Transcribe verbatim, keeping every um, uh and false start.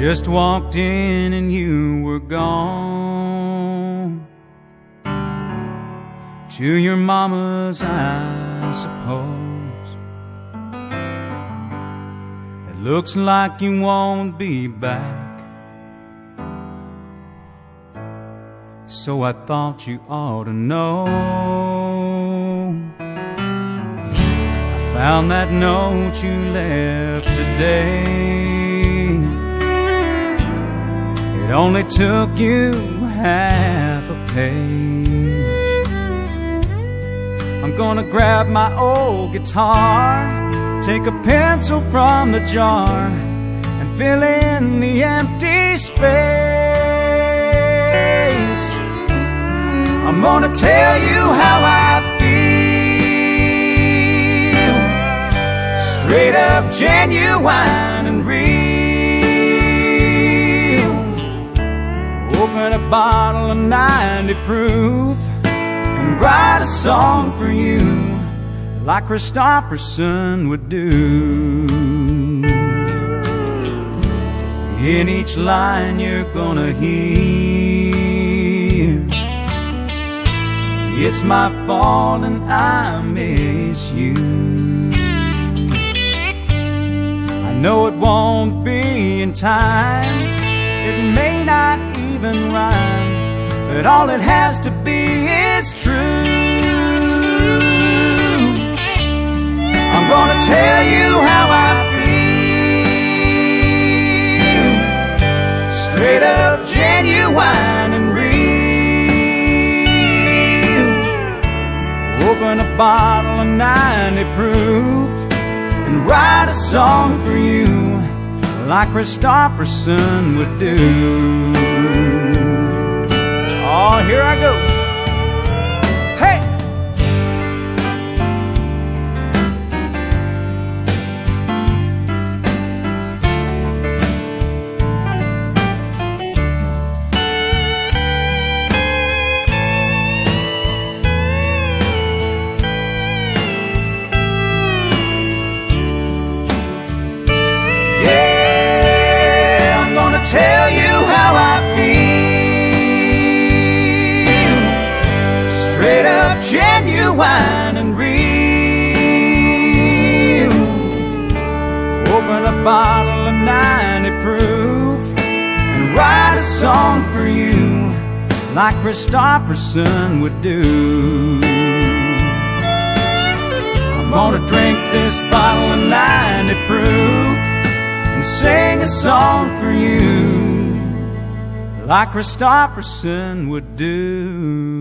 just walked in and you were gone to your mama's, I suppose. It looks like you won't be back, so I thought you ought to know. I found that note you left today. It only took you half a page. I'm gonna grab my old guitar, take a pencil from the jar, and fill in the empty space. I'm gonna tell you how I feel, straight up, genuine and real. Open a bottle of ninety proof and write a song for you like Christopherson would do. In each line you're gonna hear, it's my fault and I miss you. I know it won't be in time, it may not even rhyme, but all it has to be is true. I'm gonna tell you how I feel, straight up, genuine and real. Open a bottle of ninety proof and write a song for you like Christopherson would do. Oh, here I go. Hey! Tell you how I feel, straight up, genuine and real. Open a bottle of ninety proof and write a song for you like Christopherson would do. I'm gonna drink this bottle of ninety proof and sing a song for you like Christopherson would do.